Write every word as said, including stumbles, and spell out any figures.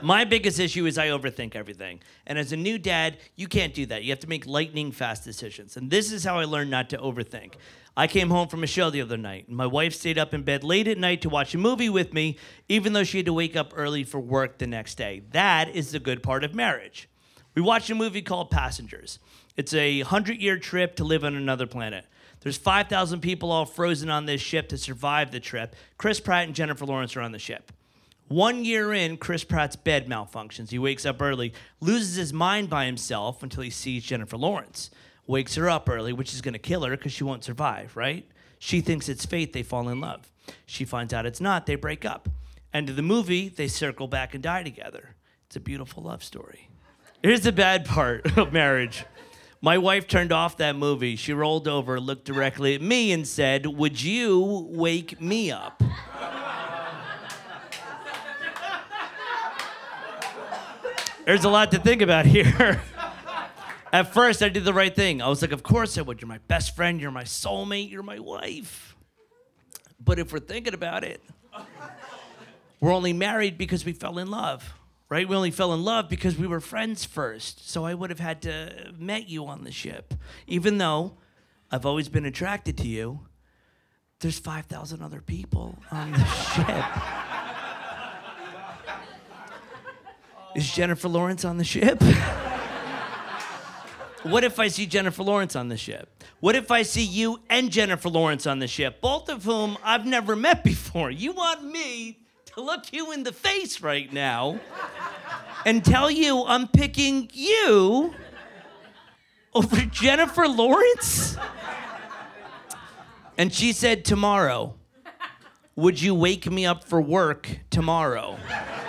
My biggest issue is I overthink everything. And as a new dad, you can't do that. You have to make lightning fast decisions. And this is how I learned not to overthink. I came home from a show the other night, and my wife stayed up in bed late at night to watch a movie with me, even though she had to wake up early for work the next day. That is the good part of marriage. We watched a movie called Passengers. It's a hundred-year trip to live on another planet. There's five thousand people all frozen on this ship to survive the trip. Chris Pratt and Jennifer Lawrence are on the ship. One year in, Chris Pratt's bed malfunctions. He wakes up early, loses his mind by himself until he sees Jennifer Lawrence. Wakes her up early, which is going to kill her because she won't survive, right? She thinks it's fate, they fall in love. She finds out it's not, they break up. End of the movie, they circle back and die together. It's a beautiful love story. Here's the bad part of marriage. My wife turned off that movie. She rolled over, looked directly at me, and said, "Would you wake me up?" There's a lot to think about here. At first, I did the right thing. I was like, of course I would. You're my best friend. You're my soulmate. You're my wife. But if we're thinking about it, we're only married because we fell in love, right? We only fell in love because we were friends first. So I would have had to have met you on the ship. Even though I've always been attracted to you, there's five thousand other people on the ship. Is Jennifer Lawrence on the ship? What if I see Jennifer Lawrence on the ship? What if I see you and Jennifer Lawrence on the ship, both of whom I've never met before? You want me to look you in the face right now and tell you I'm picking you over Jennifer Lawrence? And she said, tomorrow. Would you wake me up for work tomorrow?